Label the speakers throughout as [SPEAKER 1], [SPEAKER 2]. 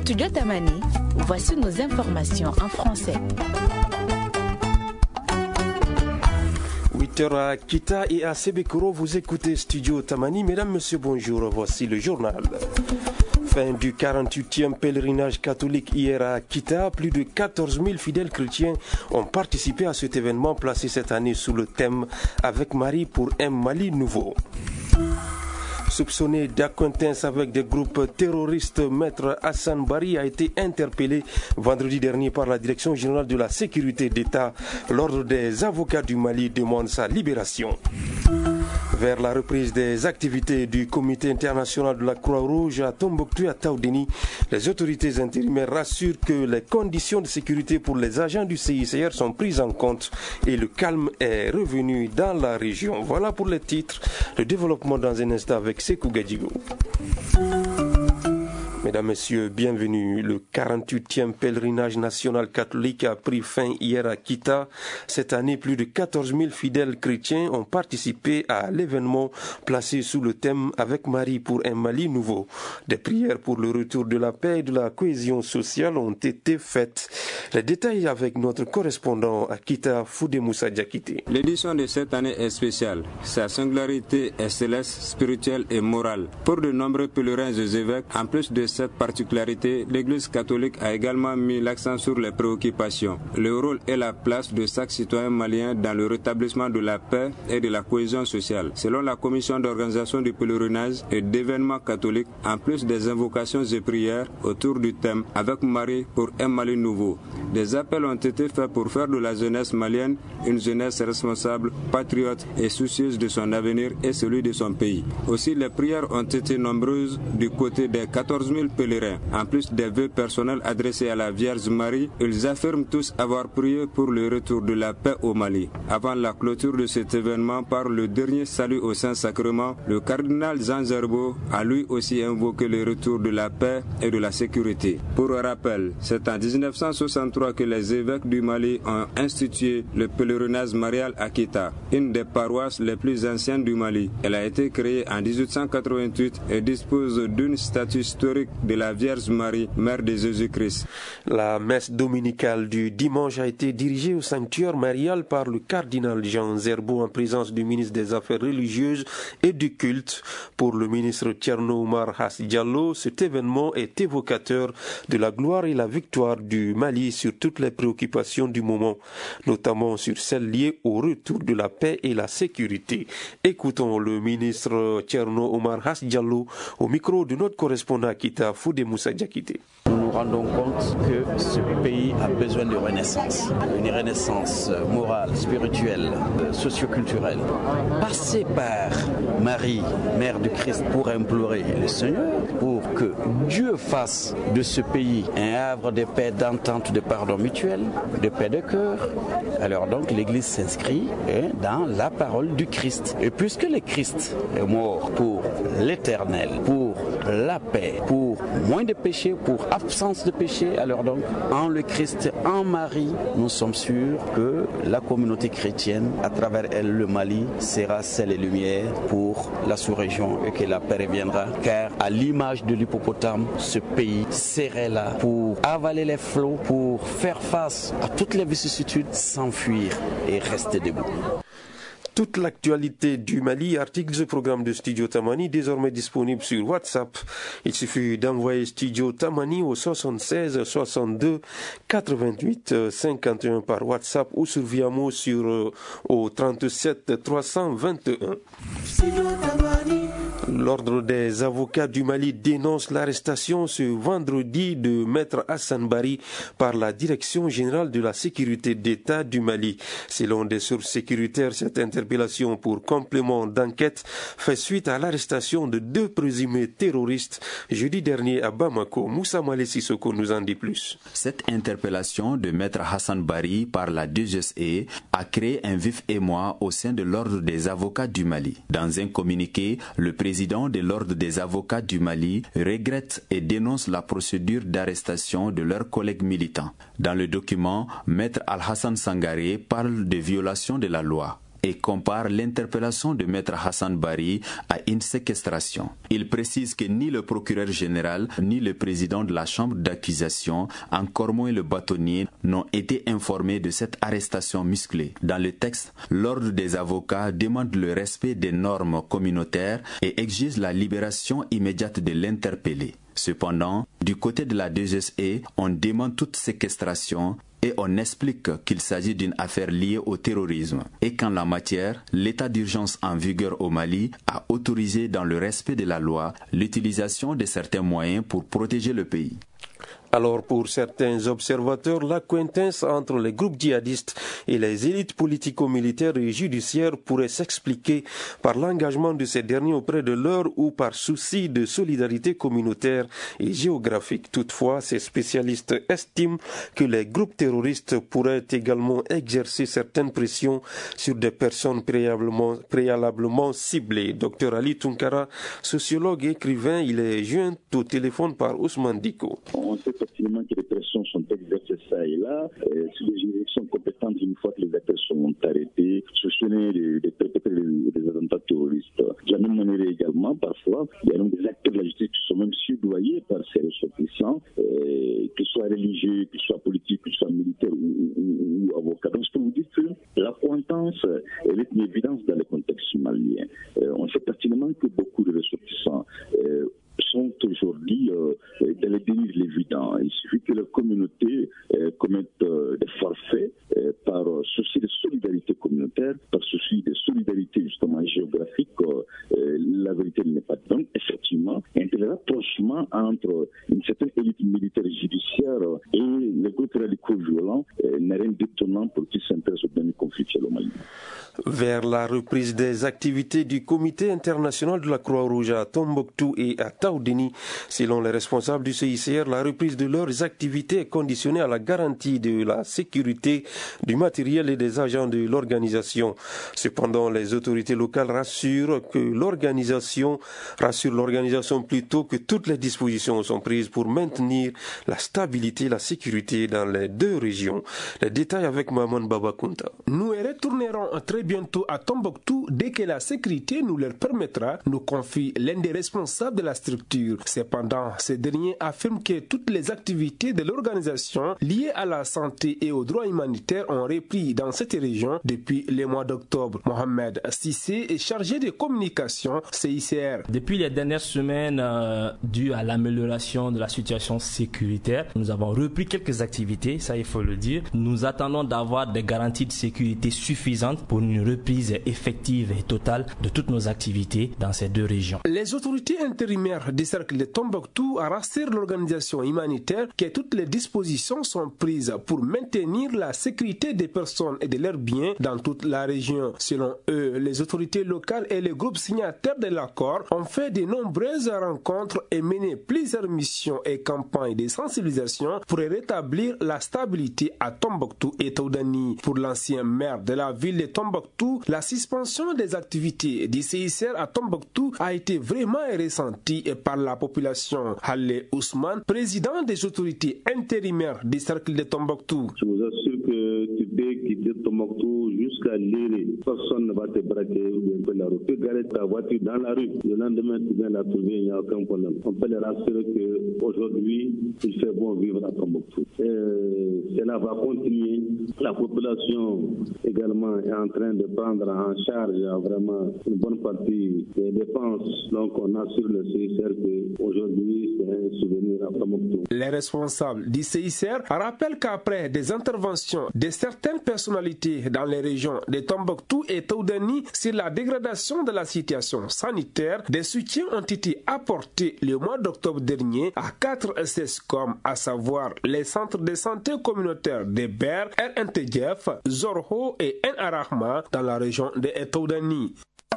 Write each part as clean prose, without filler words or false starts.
[SPEAKER 1] Studio Tamani, voici nos informations en français.
[SPEAKER 2] 8h à Kita et à Sebekoro, vous écoutez Studio Tamani. Mesdames, Messieurs, bonjour, voici le journal. Fin du 48e pèlerinage catholique hier à Kita, plus de 14 000 fidèles chrétiens ont participé à cet événement placé cette année sous le thème « Avec Marie pour un Mali nouveau ». Soupçonné d'acquaintance avec des groupes terroristes, Maître Hassan Bari a été interpellé vendredi dernier par la Direction générale de la sécurité d'État. L'Ordre des avocats du Mali demande sa libération. Vers la reprise des activités du Comité international de la Croix-Rouge à Tombouctou à Taoudéni, les autorités intérimaires rassurent que les conditions de sécurité pour les agents du CICR sont prises en compte et le calme est revenu dans la région. Voilà pour les titres. Le développement dans un instant avec Sekou Gadjigo. Mesdames, Messieurs, bienvenue. Le 48e pèlerinage national catholique a pris fin hier à Kita. Cette année, plus de 14 000 fidèles chrétiens ont participé à l'événement placé sous le thème « Avec Marie pour un Mali nouveau ». Des prières pour le retour de la paix et de la cohésion sociale ont été faites. Les détails avec notre correspondant à Kita, Foudé Moussa Diakité.
[SPEAKER 3] L'édition de cette année est spéciale. Sa singularité est céleste, spirituelle et morale. Pour de nombreux pèlerins et évêques, en plus de cette particularité, l'Église catholique a également mis l'accent sur les préoccupations, le rôle et la place de chaque citoyen malien dans le rétablissement de la paix et de la cohésion sociale. Selon la commission d'organisation du pèlerinage et d'événements catholiques, en plus des invocations et prières autour du thème « Avec Marie pour un Mali nouveau », des appels ont été faits pour faire de la jeunesse malienne une jeunesse responsable, patriote et soucieuse de son avenir et celui de son pays. Aussi, les prières ont été nombreuses du côté des 14 000 pèlerins. En plus des vœux personnels adressés à la Vierge Marie, ils affirment tous avoir prié pour le retour de la paix au Mali. Avant la clôture de cet événement par le dernier salut au Saint-Sacrement, le cardinal Jean Zerbo a lui aussi invoqué le retour de la paix et de la sécurité. Pour rappel, c'est en 1963 que les évêques du Mali ont institué le pèlerinage marial à Kita, une des paroisses les plus anciennes du Mali. Elle a été créée en 1888 et dispose d'une statue historique de la Vierge Marie, mère de Jésus-Christ.
[SPEAKER 2] La messe dominicale du dimanche a été dirigée au sanctuaire marial par le cardinal Jean Zerbo en présence du ministre des Affaires religieuses et du culte. Pour le ministre Thierno Oumar Hass Diallo, cet événement est évocateur de la gloire et la victoire du Mali sur toutes les préoccupations du moment, notamment sur celles liées au retour de la paix et la sécurité. Écoutons le ministre Thierno Oumar Hass Diallo au micro de notre correspondant à Kita, Foudé Moussa Diakité.
[SPEAKER 4] Nous nous rendons compte que ce pays a besoin de renaissance, une renaissance morale, spirituelle, socioculturelle. Passer par Marie, mère du Christ, pour implorer le Seigneur, pour que Dieu fasse de ce pays un havre de paix, d'entente, de pardon mutuel, de paix de cœur. Alors donc l'Église s'inscrit dans la parole du Christ. Et puisque le Christ est mort pour l'éternel, pour la paix, pour moins de péché, pour absence de péché, alors donc en le Christ, en Marie, nous sommes sûrs que la communauté chrétienne, à travers elle le Mali, sera celle et lumière pour la sous-région et que la paix reviendra, car à l'image de l'hippopotame, ce pays serait là pour avaler les flots, pour faire face à toutes les vicissitudes, s'enfuir et rester debout.
[SPEAKER 2] Toute l'actualité du Mali, articles et programmes de Studio Tamani, désormais disponibles sur WhatsApp. Il suffit d'envoyer Studio Tamani au 76 62 88 51 par WhatsApp ou sur Viamo au 37 321. L'Ordre des avocats du Mali dénonce l'arrestation ce vendredi de Maître Hassan Bari par la Direction générale de la sécurité d'État du Mali. Selon des sources sécuritaires, cette interpellation pour complément d'enquête fait suite à l'arrestation de 2 présumés terroristes jeudi dernier à Bamako. Moussa Malé Sissoko nous en dit plus.
[SPEAKER 5] Cette interpellation de Maître Hassan Bari par la DGSE a créé un vif émoi au sein de l'Ordre des avocats du Mali. Dans un communiqué, le président de l'Ordre des avocats du Mali regrette et dénonce la procédure d'arrestation de leurs collègues militants. Dans le document, Maître Al-Hassan Sangaré parle de violation de la loi. et compare l'interpellation de Maître Hassan Bari à une séquestration. Il précise que ni le procureur général ni le président de la chambre d'accusation, encore moins le bâtonnier, n'ont été informés de cette arrestation musclée. Dans le texte, l'ordre des avocats demande le respect des normes communautaires et exige la libération immédiate de l'interpellé. Cependant, du côté de la 2SE, on demande toute séquestration et on explique qu'il s'agit d'une affaire liée au terrorisme et qu'en la matière, l'état d'urgence en vigueur au Mali a autorisé dans le respect de la loi l'utilisation de certains moyens pour protéger le pays.
[SPEAKER 2] Alors pour certains observateurs, l'accointance entre les groupes djihadistes et les élites politico-militaires et judiciaires pourrait s'expliquer par l'engagement de ces derniers auprès de leurs ou par souci de solidarité communautaire et géographique. Toutefois, ces spécialistes estiment que les groupes terroristes pourraient également exercer certaines pressions sur des personnes préalablement ciblées. Dr Ali Tunkara, sociologue et écrivain, il est joint au téléphone par Ousmane Diko.
[SPEAKER 6] On sait pertinemment que les pressions sont exercées ça et là, sur les juridictions compétentes une fois que les acteurs sont arrêtés, soupçonnés de perpétrer des attentats terroristes. De la même manière également, parfois, il y a donc des acteurs de la justice qui sont même soudoyés par ces ressortissants, qu'ils soient religieux, qu'ils soient politiques, qu'ils soient militaires ou avocats. Donc je peux vous dire que l'accointance est une évidence dans le contexte malien. On sait pertinemment que beaucoup de ressortissants sont aujourd'hui dans le déni de l'évident. Il suffit que la communauté commette des forfaits par souci de solidarité communautaire, par souci de solidarité justement géographique. La vérité n'est pas. Donc effectivement, un tel rapprochement entre une certaine élite militaire et judiciaire et les groupes radicaux violents n'est rien d'étonnant pour qu'ils s'intéressent au dernier conflictuel au Mali.
[SPEAKER 2] Vers la reprise des activités du Comité international de la Croix-Rouge à Tombouctou et à Taoudéni, selon les responsables du CICR, la reprise de leurs activités est conditionnée à la garantie de la sécurité du matériel et des agents de l'organisation. Cependant, les autorités locales rassurent l'organisation plutôt que toutes les dispositions sont prises pour maintenir la stabilité et la sécurité dans les deux régions. Les détails avec Maman Babakunta.
[SPEAKER 7] Nous retournerons très bientôt à Tombouctou dès que la sécurité nous le permettra, nous confie l'un des responsables de la structure. Cependant, ce dernier affirme que toutes les activités de l'organisation liées à la santé et aux droits humanitaires ont repris dans cette région depuis le mois d'octobre. Mohamed Sissé est chargé de communication CICR.
[SPEAKER 8] Depuis les dernières semaines, dû à l'amélioration de la situation sécuritaire, nous avons repris quelques activités, ça il faut le dire. Nous attendons d'avoir des garanties de sécurité suffisantes pour une reprise effective et totale de toutes nos activités dans ces deux régions.
[SPEAKER 7] Les autorités intérimaires du cercle de Tombouctou rassurent l'organisation humanitaire que toutes les dispositions sont prises pour maintenir la sécurité des personnes et de leurs biens dans toute la région. Selon eux, les autorités locales et les groupes signataires de l'accord ont fait de nombreuses rencontres et mené plusieurs missions et campagnes de sensibilisation pour rétablir la stabilité à Tombouctou et Taoudéni. Pour l'ancien maire de la ville de Tombouctou, la suspension des activités du CICR à Tombouctou a été vraiment ressentie par la population. Halle Ousmane, président des autorités intérimaires du cercle de Tombouctou.
[SPEAKER 9] Je vous assure que tu peux quitter Tombouctou jusqu'à Léré. Personne ne va te braquer ou bien la route. Tu peux garer ta voiture dans la rue. Le lendemain, tu viens la trouver, il n'y a aucun problème. On peut les rassurer qu'aujourd'hui, il fait bon vivre à Tombouctou. Cela va continuer. La population également est en train de prendre en charge vraiment une bonne partie des dépenses. Donc on assure le CICR qu'aujourd'hui c'est un souvenir à Tombouctou.
[SPEAKER 7] Les responsables du CICR rappellent qu'après des interventions de certaines personnalités dans les régions de Tombouctou et Taoudéni sur la dégradation de la situation sanitaire, des soutiens ont été apportés le mois d'octobre dernier à 4 SESCOM, à savoir les centres de santé communautaires de Ber, El Entejef, Zorho et En Arahma dans la région de Taoudéni.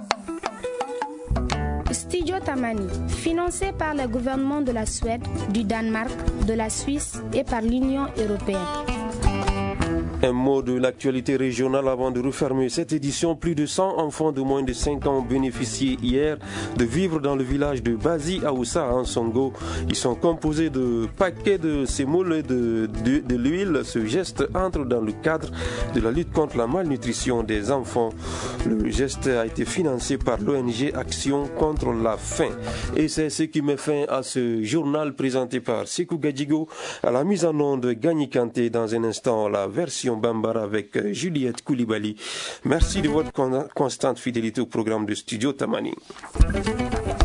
[SPEAKER 10] Studio Tamani, financé par le gouvernement de la Suède, du Danemark, de la Suisse et par l'Union européenne.
[SPEAKER 2] Un mot de l'actualité régionale avant de refermer cette édition. Plus de 100 enfants de moins de 5 ans ont bénéficié hier de vivres dans le village de Bazi Aoussa en Songo. Ils sont composés de paquets de sémoule et de l'huile. Ce geste entre dans le cadre de la lutte contre la malnutrition des enfants. Le geste a été financé par l'ONG Action contre la faim. Et c'est ce qui met fin à ce journal présenté par Sekou Gadjigo. À la mise en onde, Gagny Kanté. Dans un instant, la version Bambara avec Juliette Koulibaly. Merci de votre constante fidélité au programme de Studio Tamani.